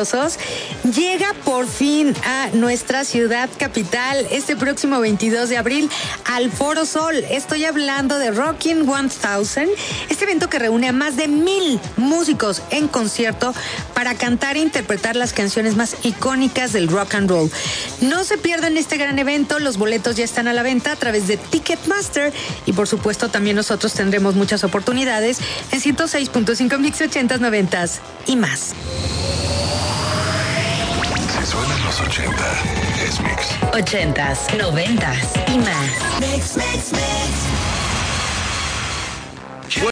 talentosos, llega por fin a nuestra ciudad capital este próximo 22 de abril al Foro Sol. Estoy hablando de Rockin' 1000, este evento que reúne a más de 1000 músicos en concierto para cantar e interpretar las canciones más icónicas del rock and roll. No se pierdan este gran evento, los boletos ya están a la venta a través de Ticketmaster y por supuesto también nosotros tendremos muchas oportunidades en 106.5 Mix 80s, 90s y más. Si suenan los 80, es Mix. 80s, 90s y más. Mix.